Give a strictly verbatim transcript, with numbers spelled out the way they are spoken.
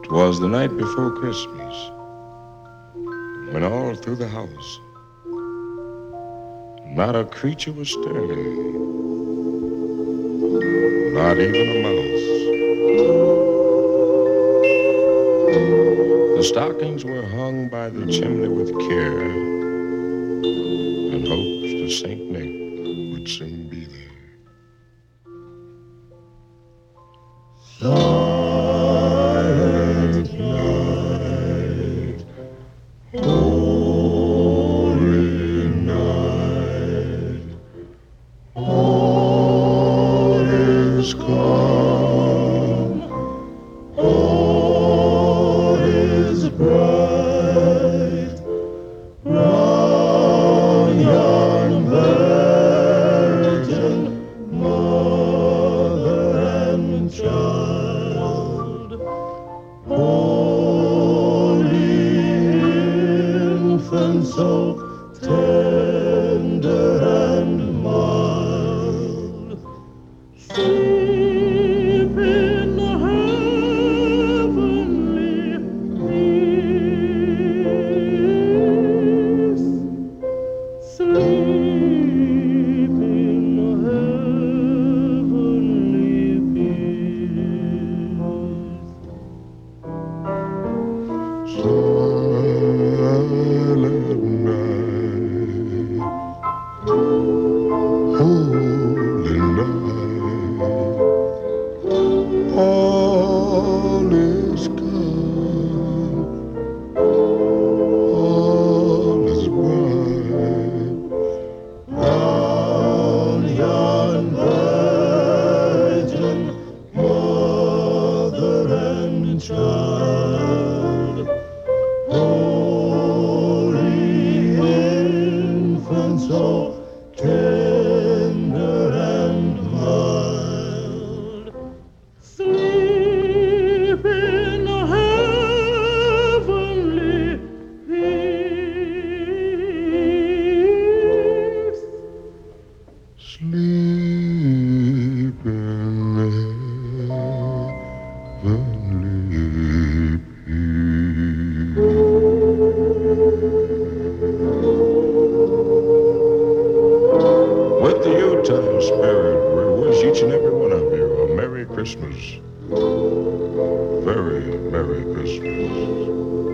'Twas the night before Christmas, when all through the house not a creature was stirring, not even a mouse. The stockings were hung by the chimney with care, in hopes that Saint Nick would soon be there. Silent night, holy night, all is calm, all is bright, round yon virgin mother and child, holy infant, so tender and mild, sleep in the heavenly peace, sleep in the heavenly peace. Silent night, holy night, all is calm, all is bright, round yon virgin mother and child, holy infant, so tender and mild, sleep in the heavenly peace, sleep in the heavenly peace. With the Yuletide spirit, we wish each and every one of you a Merry Christmas. Very Merry Christmas.